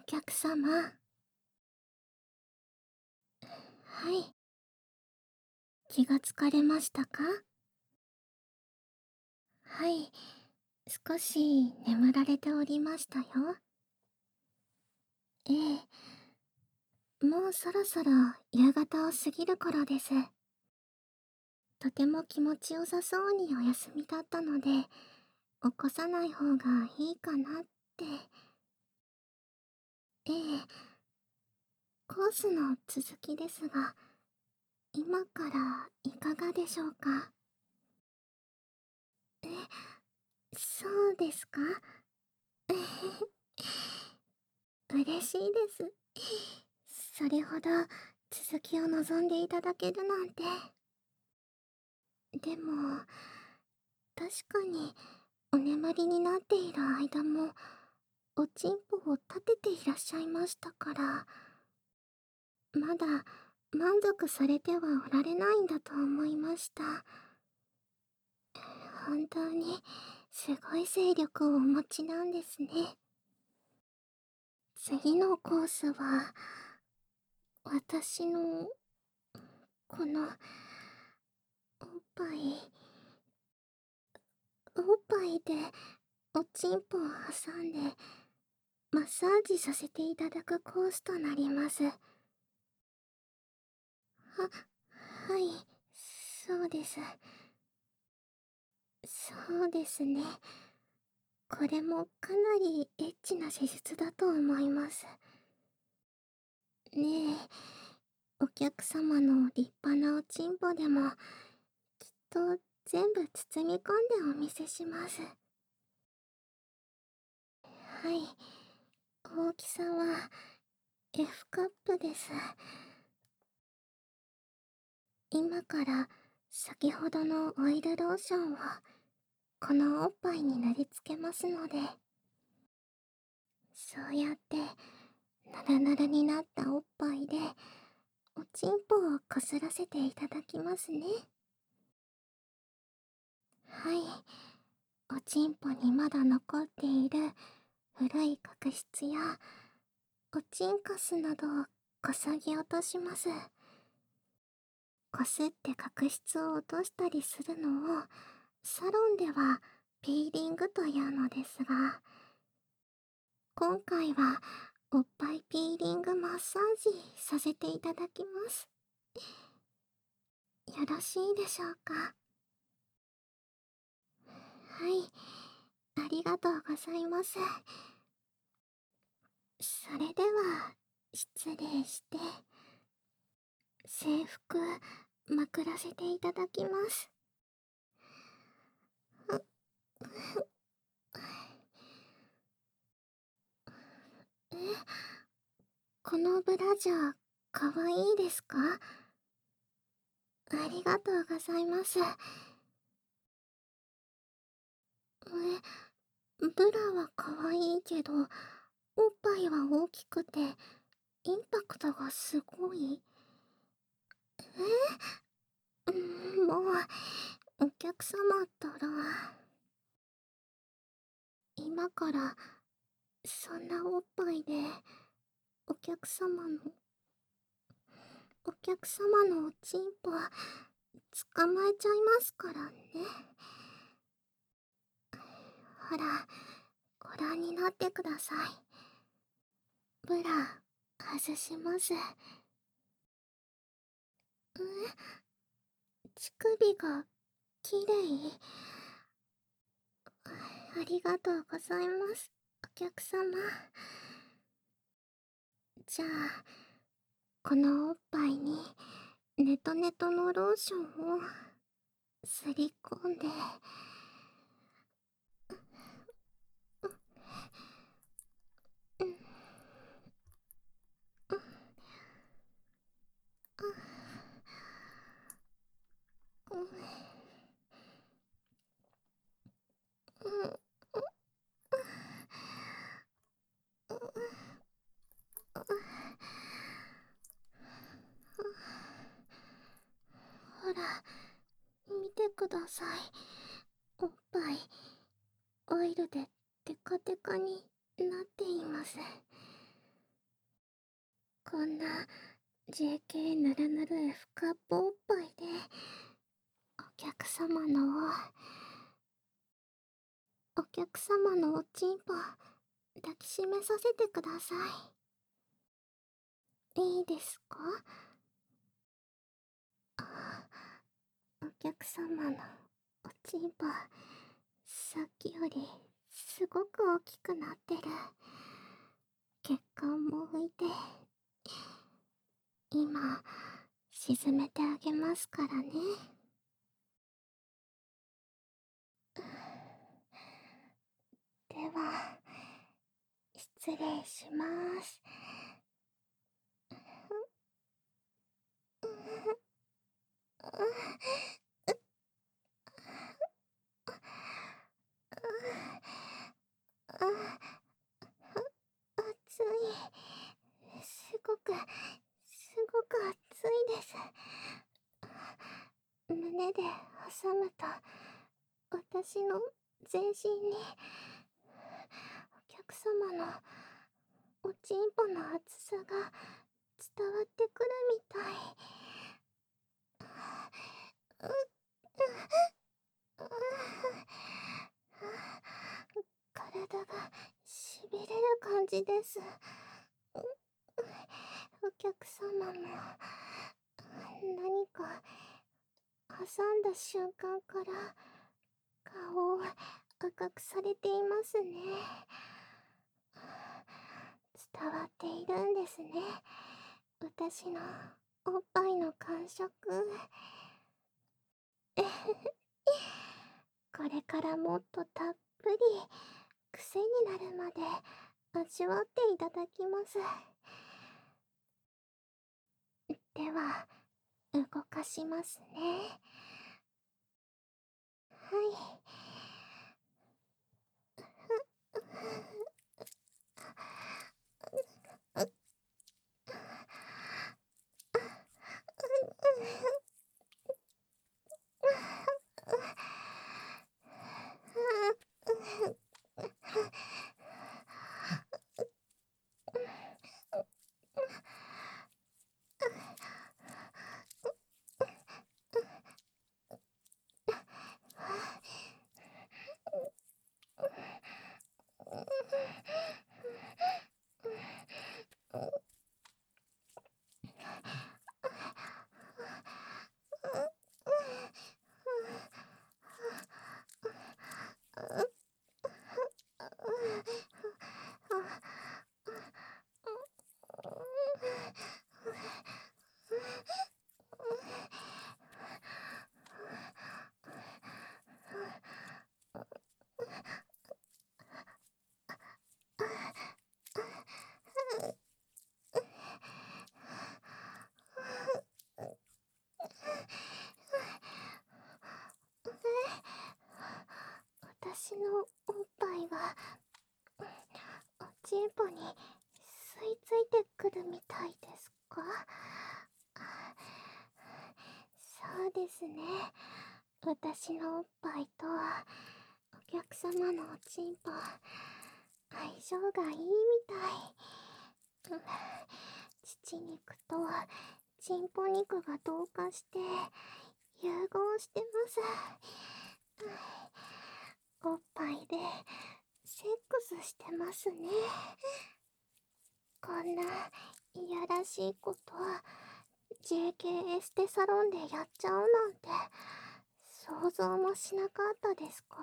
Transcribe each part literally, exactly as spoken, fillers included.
客様。はい。気がつかれましたか？はい。少し眠られておりましたよ。ええ。もうそろそろ夕方を過ぎる頃です。とても気持ちよさそうにお休みだったので、起こさない方がいいかなって。ええ。コースの続きですが、今からいかがでしょうか？え、そうですか？嬉しいです。それほど続きを望んでいただけるなんて。でも、確かにお眠りになっている間も、おちんぽを立てていらっしゃいましたから、まだ満足されてはおられないんだと思いました。本当にすごい精力をお持ちなんですね。次のコースは、私の、この、おっぱい、おっぱいでおちんぽを挟んで、マッサージさせていただくコースとなります。は、はい、そうです。そうですね。これもかなりエッチな施術だと思います。ねえ、お客様の立派なおちんぽでも、きっと全部包み込んでお見せします。はい、大きさは エフ カップです。今から先ほどのオイルローションをこのおっぱいに塗りつけますので、そうやってヌルヌルになったおっぱいでおちんぽをこすらせていただきますね。はい。おちんぽにまだ残っている古い角質やおちんかすなどをこそぎ落とします。こすって角質を落としたりするのをサロンではピーリングというのですが、今回はおっぱいピーリングマッサージさせていただきます。よろしいでしょうか？はい、ありがとうございます。それでは、失礼して、制服、まくらせていただきます。え、このブラジャー、かわいいですか？ありがとうございます。え、ブラはかわいいけど、おっぱいは大きくて、インパクトがすごい。え、うん、もう、お客様ったら、今から、そんなおっぱいで、お客様の、お客様のおちんぽ、捕まえちゃいますからね。ほら、ご覧になってください。ブラ、外します。え、乳首が、きれい。ありがとうございます、お客様。じゃあ、このおっぱいに、ネトネトのローションを、すり込んで、うん、うん、うん、うん、うん、ほら、見てください。おっぱい、オイルでテカテカになっています。 こんな ジェーケー ぬるぬる F カップおっぱいでお客様のお客様のおちんぽ抱きしめさせてください。いいですか？お客様のおちんぽさっきよりすごく大きくなってる。血管も浮いて今沈めてあげますからね。では失礼します。暑い。すごくすごく暑いです。胸で挟むと私の全身にお客様のおちんぽの厚さが伝わってくるみたい。体がしびれる感じです。お客様も何か挟んだ瞬間から顔を赤くされていますね。伝わっているんですね、私のおっぱいの感触。これからもっとたっぷり癖になるまで味わっていただきます。では動かしますね。はい。私のおっぱいがおちんぽに吸い付いてくるみたいですか？そうですね。私のおっぱいとお客様のおちんぽ相性がいいみたい。乳肉とチンポ肉が同化して融合してます。おっぱいでセックスしてますね。こんないやらしいこと ジェーケー エステサロンでやっちゃうなんて想像もしなかったですか？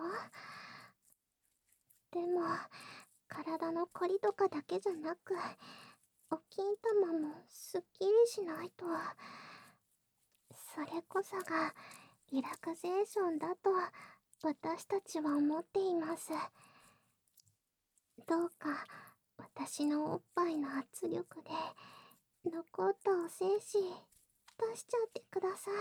でも体のコリとかだけじゃなくお金玉もすっきりしないと。それこそがリラクゼーションだと私たちは思っています。どうか私のおっぱいの圧力で残ったお精子出しちゃってください。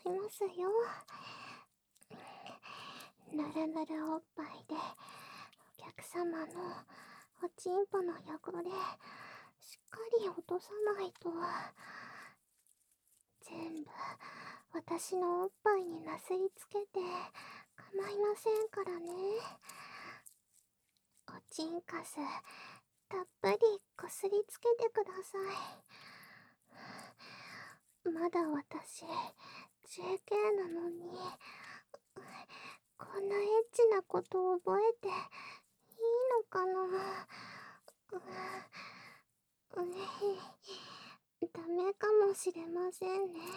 いますよ。ぬるぬるおっぱいでお客様のおちんぽの汚れしっかり落とさないと。全部私のおっぱいになすりつけて構いませんからね。おちんかすたっぷりこすりつけてください。まだ私 ジェーケー なのにこんなエッチなことを覚えていいのかな。ううダメかもしれませんね。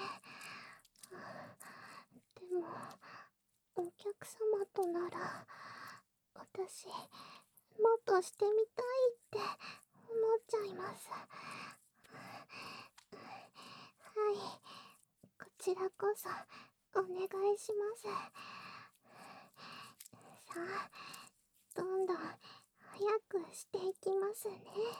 でもお客様となら私もっとしてみたいって思っちゃいます。はい、こちらこそお願いします。さあ、どんどん早くしていきますね。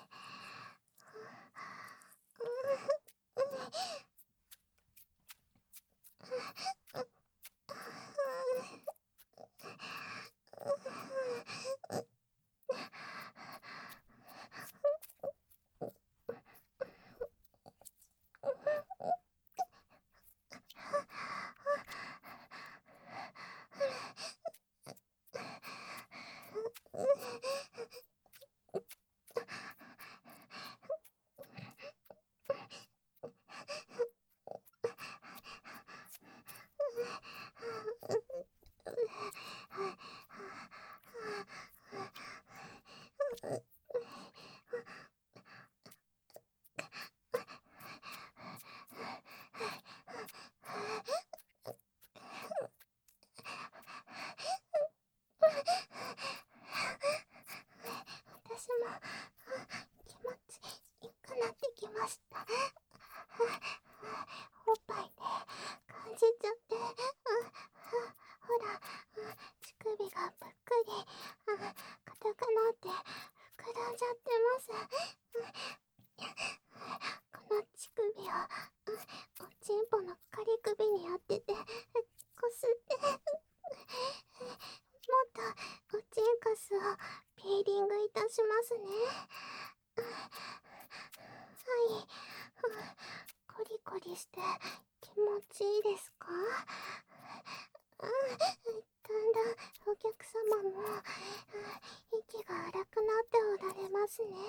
私も気持ちいいくなってきました。おっぱいで感じちゃって、ほら乳首がぷっくり硬くなって膨らんじゃってます。この乳首をおちんぽの仮首に当ててこすってもっとおちんかすをピーリングいたしますね。はい、コリコリして気持ちいいですか？だんだんお客様も息が荒くなっておられますね。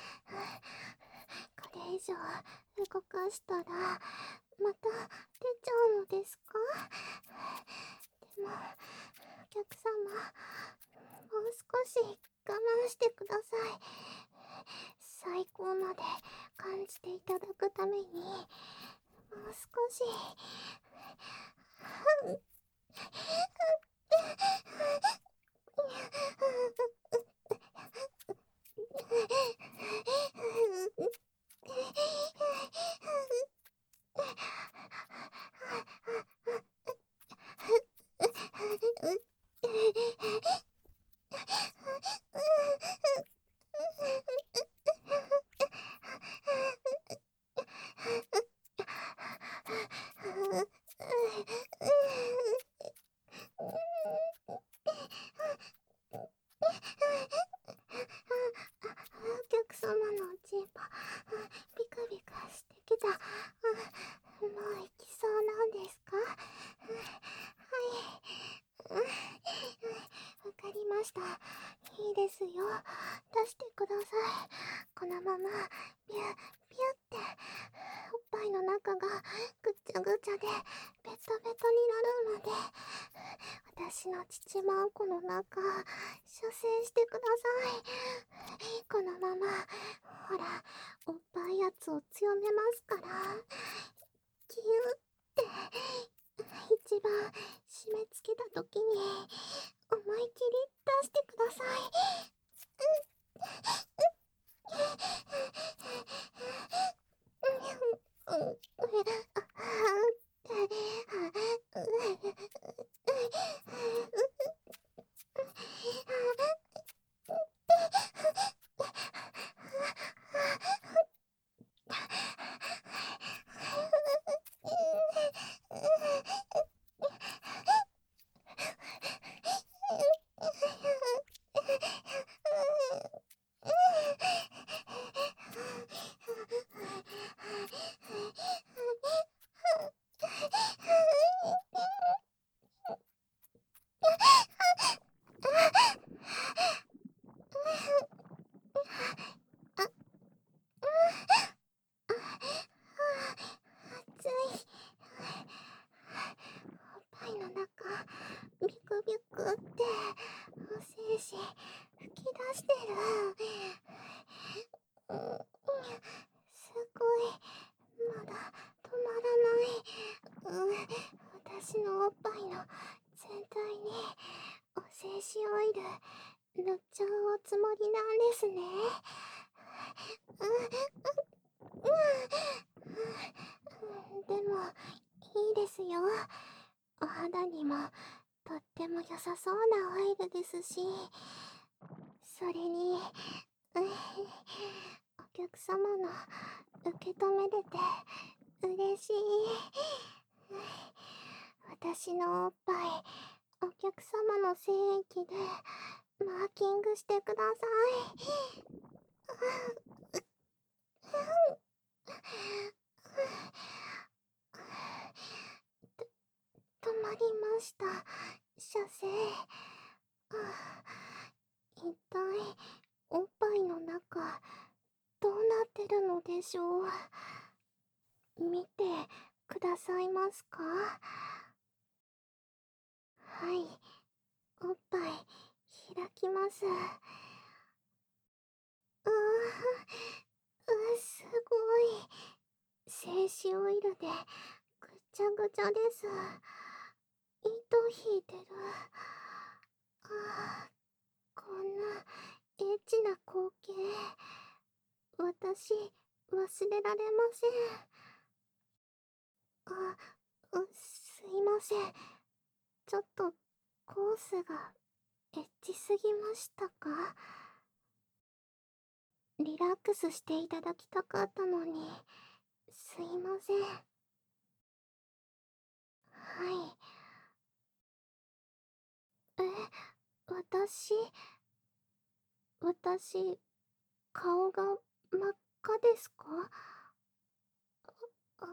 これ以上動かしたらまた出ちゃうのですか？でもお客様もう少し我慢してください。最高まで感じていただくためにもう少しお客様のおちんぽビクビクしてきた。もう行きそうなんですか？はい、わかりました。いいですよ、出してください。このままビュッビュっておっぱいの中がぐちゃぐちゃでベトベトになるまで私の乳まんこの中射精してください。このままほらおっぱい圧を強めますから、ギューって一番締め付けた時に思い切り出してください。 も良さそうなオイルですし、それに、うん、お客様の受け止めれて嬉しい。私のおっぱい、お客様の精液でマーキングしてください。止まりました。射精。一体、おっぱいの中、どうなってるのでしょう。見てくださいますか？はい、おっぱい開きます。うー、うすごい。精子オイルでぐちゃぐちゃです。糸引いてる。あー、こんなエッチな光景、私、忘れられません。あ、う、すいません。ちょっと、コースが、エッチすぎましたか？リラックスしていただきたかったのに、すいません。はい。え、私、私、顔が真っ赤ですか？あ、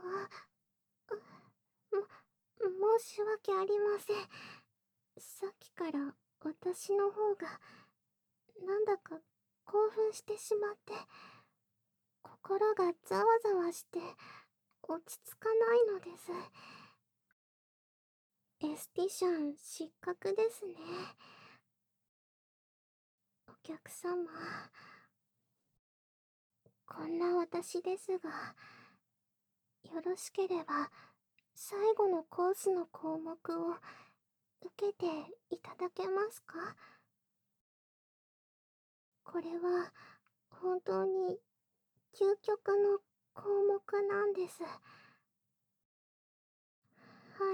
も、申し訳ありません。さっきから私の方が、なんだか興奮してしまって、心がざわざわして、落ち着かないのです。エスティシャン失格ですね。お客様、こんな私ですが、よろしければ最後のコースの項目を受けていただけますか？これは本当に究極の項目なんです。はい。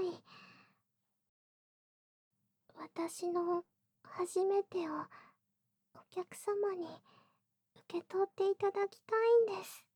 私の初めてをお客様に受け取っていただきたいんです。